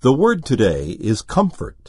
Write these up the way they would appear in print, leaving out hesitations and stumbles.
The word today is comfort.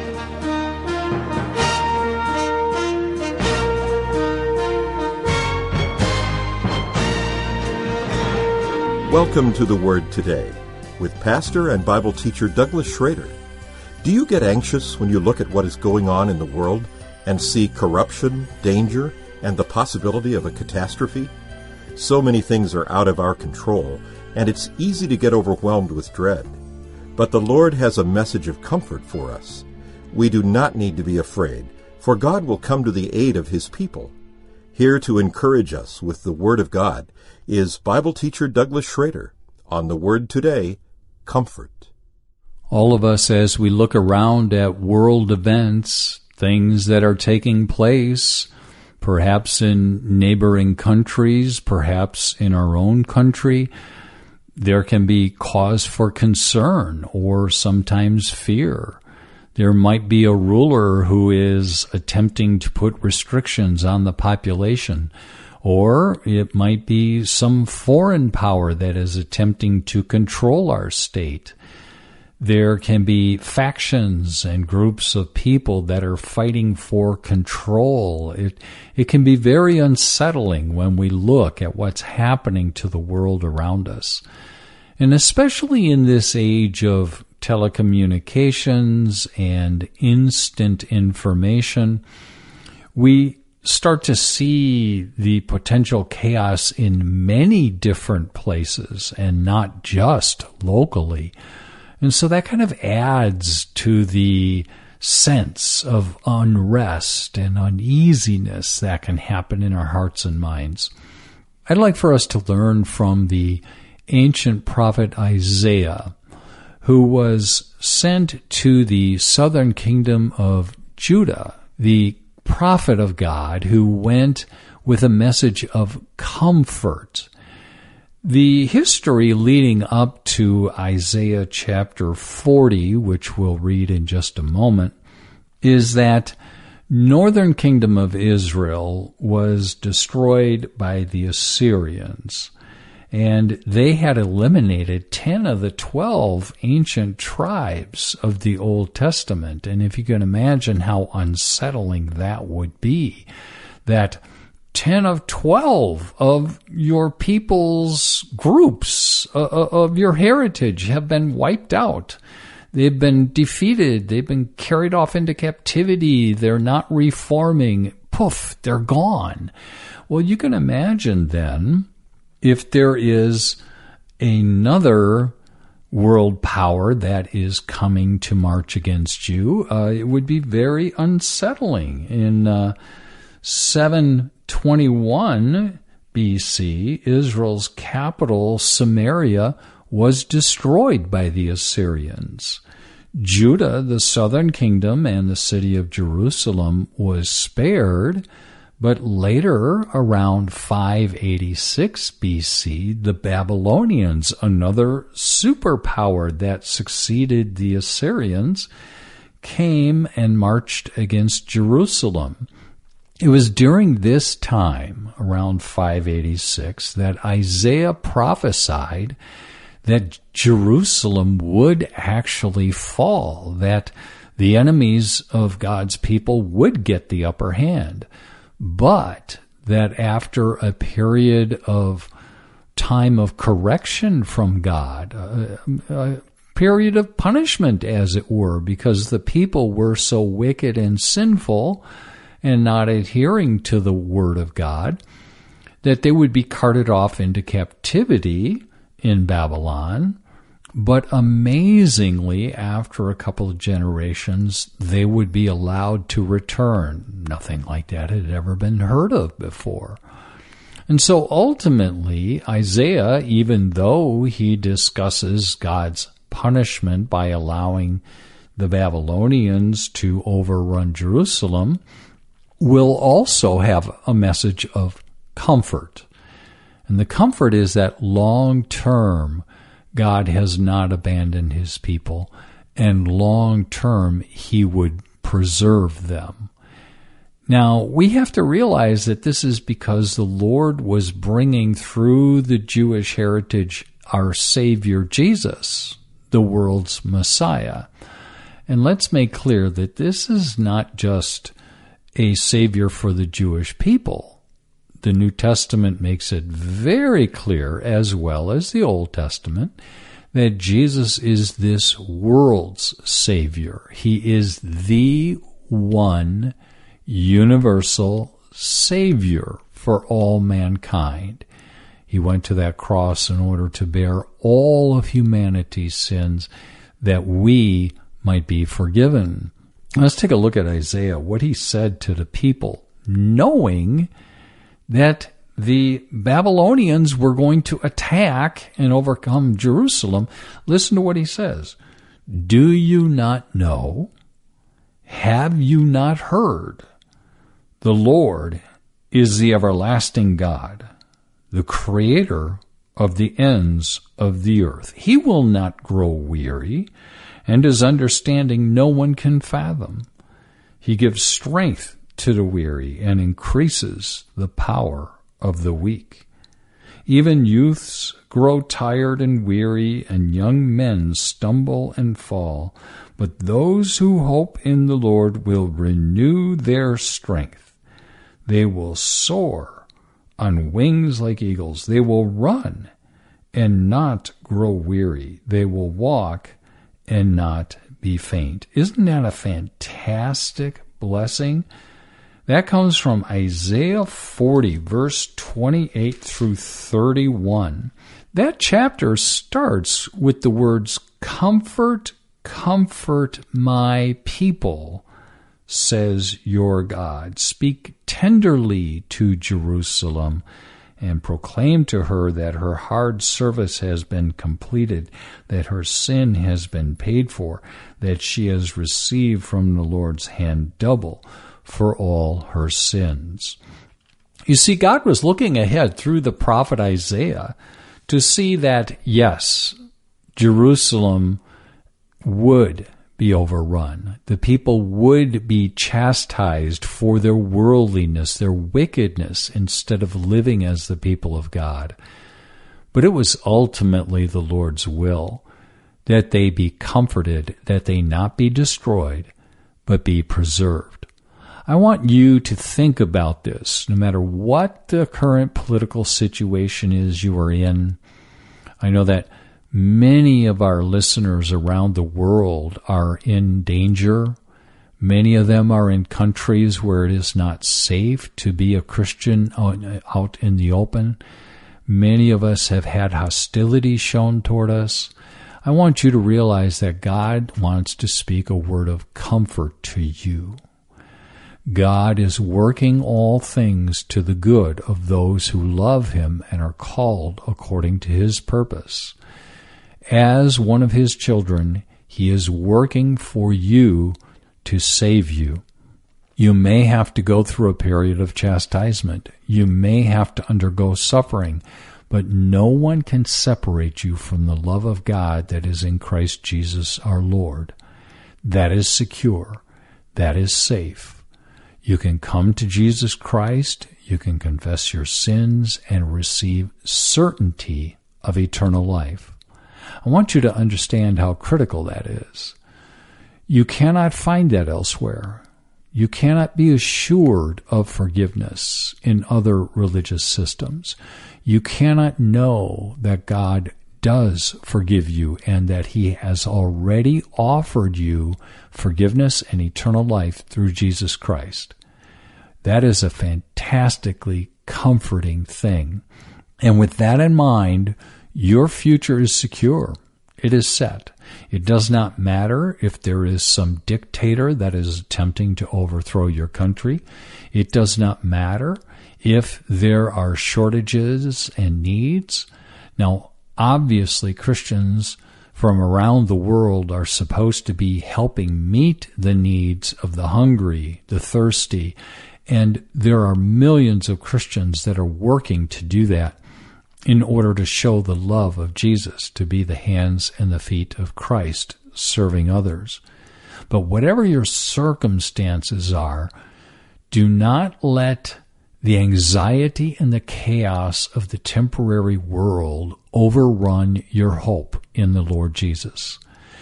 Welcome to the Word Today with pastor and Bible teacher Douglas Schrader. Do you get anxious when you look at what is going on in the world and see corruption, danger, and the possibility of a catastrophe? So many things are out of our control, and it's easy to get overwhelmed with dread. But the Lord has a message of comfort for us. We do not need to be afraid, for God will come to the aid of His people. Here to encourage us with the Word of God is Bible teacher Douglas Schrader on the Word Today, Comfort. All of us, as we look around at world events, things that are taking place, perhaps in neighboring countries, perhaps in our own country, there can be cause for concern or sometimes fear. There might be a ruler who is attempting to put restrictions on the population, or it might be some foreign power that is attempting to control our state. There can be factions and groups of people that are fighting for control. It can be very unsettling when we look at what's happening to the world around us. And especially in this age of telecommunications and instant information, we start to see the potential chaos in many different places and not just locally. And so that kind of adds to the sense of unrest and uneasiness that can happen in our hearts and minds. I'd like for us to learn from the ancient prophet Isaiah, who was sent to the southern kingdom of Judah, the prophet of God who went with a message of comfort. The history leading up to Isaiah chapter 40, which we'll read in just a moment, is that northern kingdom of Israel was destroyed by the Assyrians, and they had eliminated 10 of the 12 ancient tribes of the Old Testament. And if you can imagine how unsettling that would be, that 10 of 12 of your people's groups, of your heritage, have been wiped out. They've been defeated. They've been carried off into captivity. They're not reforming. Poof, they're gone. Well, you can imagine then, if there is another world power that is coming to march against you, it would be very unsettling. In 721 BC, Israel's capital, Samaria, was destroyed by the Assyrians. Judah, the southern kingdom, and the city of Jerusalem was spared, but later, around 586 BC, the Babylonians, another superpower that succeeded the Assyrians, came and marched against Jerusalem. It was during this time, around 586, that Isaiah prophesied that Jerusalem would actually fall, that the enemies of God's people would get the upper hand, but that after a period of time of correction from God, a period of punishment, as it were, because the people were so wicked and sinful and not adhering to the Word of God, that they would be carted off into captivity in Babylon. But amazingly, after a couple of generations, they would be allowed to return. Nothing like that had ever been heard of before. And so ultimately, Isaiah, even though he discusses God's punishment by allowing the Babylonians to overrun Jerusalem, will also have a message of comfort. And the comfort is that long-term, God has not abandoned His people, and long-term, He would preserve them. Now, we have to realize that this is because the Lord was bringing through the Jewish heritage our Savior Jesus, the world's Messiah. And let's make clear that this is not just a Savior for the Jewish people. The New Testament makes it very clear, as well as the Old Testament, that Jesus is this world's Savior. He is the one universal Savior for all mankind. He went to that cross in order to bear all of humanity's sins that we might be forgiven. Let's take a look at Isaiah, what he said to the people, knowing that the Babylonians were going to attack and overcome Jerusalem. Listen to what he says. Do you not know? Have you not heard? The Lord is the everlasting God, the creator of the ends of the earth. He will not grow weary, and his understanding no one can fathom. He gives strength to the weary and increases the power of the weak. Even youths grow tired and weary, and young men stumble and fall. But those who hope in the Lord will renew their strength. They will soar on wings like eagles. They will run and not grow weary. They will walk and not be faint. Isn't that a fantastic blessing? That comes from Isaiah 40, verse 28 through 31. That chapter starts with the words, "Comfort, comfort my people, says your God. Speak tenderly to Jerusalem and proclaim to her that her hard service has been completed, that her sin has been paid for, that she has received from the Lord's hand double for all her sins." You see, God was looking ahead through the prophet Isaiah to see that, yes, Jerusalem would be overrun. The people would be chastised for their worldliness, their wickedness, instead of living as the people of God. But it was ultimately the Lord's will that they be comforted, that they not be destroyed, but be preserved. I want you to think about this, no matter what the current political situation is you are in. I know that many of our listeners around the world are in danger. Many of them are in countries where it is not safe to be a Christian out in the open. Many of us have had hostility shown toward us. I want you to realize that God wants to speak a word of comfort to you. God is working all things to the good of those who love him and are called according to his purpose. As one of his children, he is working for you to save you. You may have to go through a period of chastisement. You may have to undergo suffering, but no one can separate you from the love of God that is in Christ Jesus our Lord. That is secure. That is safe. You can come to Jesus Christ. You can confess your sins and receive certainty of eternal life. I want you to understand how critical that is. You cannot find that elsewhere. You cannot be assured of forgiveness in other religious systems. You cannot know that God does forgive you and that he has already offered you forgiveness and eternal life through Jesus Christ. That is a fantastically comforting thing. And with that in mind, your future is secure. It is set. It does not matter if there is some dictator that is attempting to overthrow your country. It does not matter if there are shortages and needs. Now, obviously, Christians from around the world are supposed to be helping meet the needs of the hungry, the thirsty, and there are millions of Christians that are working to do that in order to show the love of Jesus, to be the hands and the feet of Christ, serving others. But whatever your circumstances are, do not let the anxiety and the chaos of the temporary world overrun your hope in the Lord Jesus.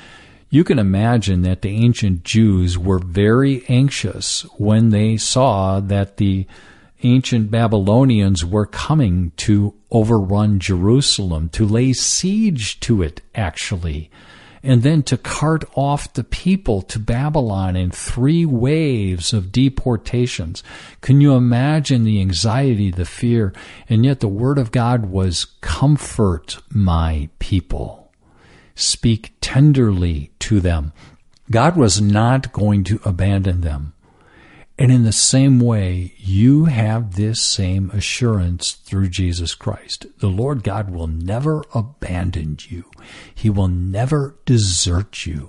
You can imagine that the ancient Jews were very anxious when they saw that the ancient Babylonians were coming to overrun Jerusalem, to lay siege to it, actually, and then to cart off the people to Babylon in 3 waves of deportations. Can you imagine the anxiety, the fear? And yet the Word of God was, comfort my people. Speak tenderly to them. God was not going to abandon them. And in the same way, you have this same assurance through Jesus Christ. The Lord God will never abandon you. He will never desert you.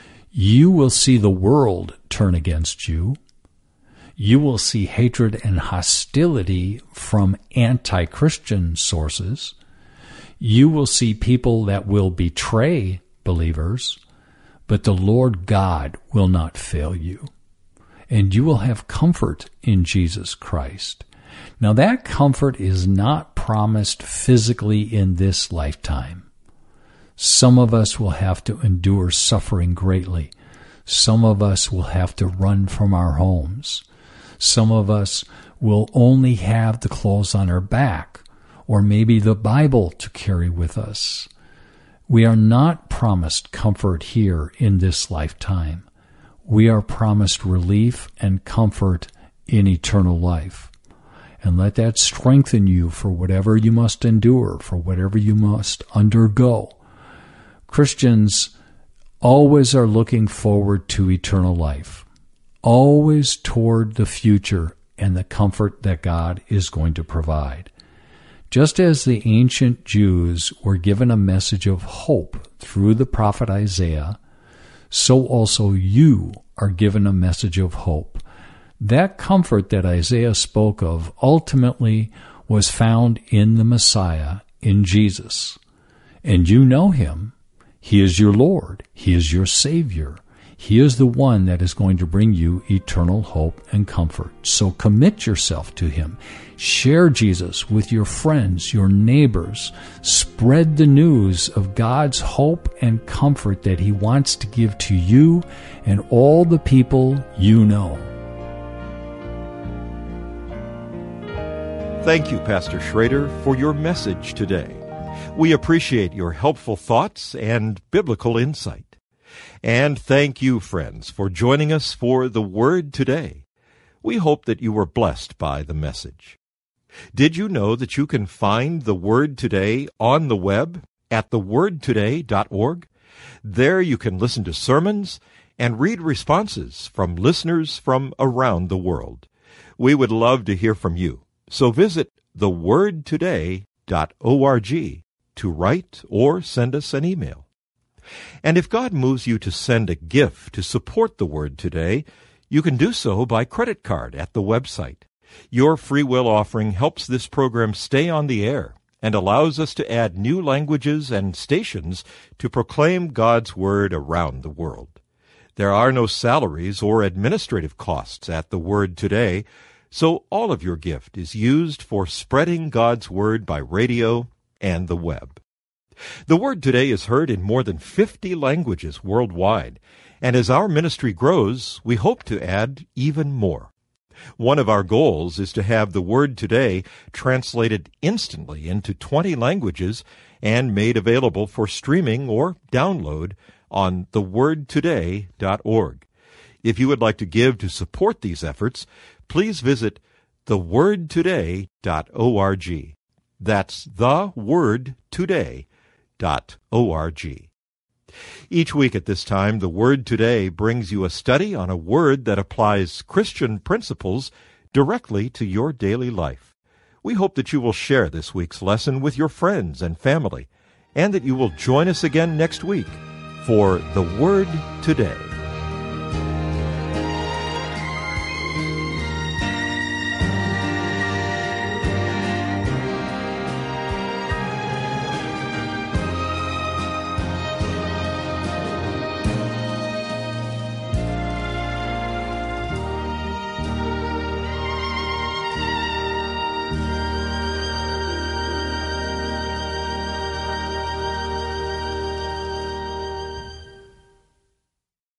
You will see the world turn against you. You will see hatred and hostility from anti-Christian sources. You will see people that will betray believers, but the Lord God will not fail you. And you will have comfort in Jesus Christ. Now that comfort is not promised physically in this lifetime. Some of us will have to endure suffering greatly. Some of us will have to run from our homes. Some of us will only have the clothes on our back, or maybe the Bible to carry with us. We are not promised comfort here in this lifetime. We are promised relief and comfort in eternal life. And let that strengthen you for whatever you must endure, for whatever you must undergo. Christians always are looking forward to eternal life, always toward the future and the comfort that God is going to provide. Just as the ancient Jews were given a message of hope through the prophet Isaiah, so also you are given a message of hope. That comfort that Isaiah spoke of ultimately was found in the Messiah, in Jesus. And you know him. He is your Lord. He is your Savior. He is the one that is going to bring you eternal hope and comfort. So commit yourself to him. Share Jesus with your friends, your neighbors. Spread the news of God's hope and comfort that he wants to give to you and all the people you know. Thank you, Pastor Schrader, for your message today. We appreciate your helpful thoughts and biblical insight. And thank you, friends, for joining us for The Word Today. We hope that you were blessed by the message. Did you know that you can find The Word Today on the web at thewordtoday.org? There you can listen to sermons and read responses from listeners from around the world. We would love to hear from you, so visit thewordtoday.org to write or send us an email. And if God moves you to send a gift to support The Word Today, you can do so by credit card at the website. Your free will offering helps this program stay on the air and allows us to add new languages and stations to proclaim God's Word around the world. There are no salaries or administrative costs at The Word Today, so all of your gift is used for spreading God's Word by radio and the web. The Word Today is heard in more than 50 languages worldwide, and as our ministry grows, we hope to add even more. One of our goals is to have The Word Today translated instantly into 20 languages and made available for streaming or download on thewordtoday.org. If you would like to give to support these efforts, please visit thewordtoday.org. That's thewordtoday.org. Each week at this time, The Word Today brings you a study on a word that applies Christian principles directly to your daily life. We hope that you will share this week's lesson with your friends and family, and that you will join us again next week for The Word Today.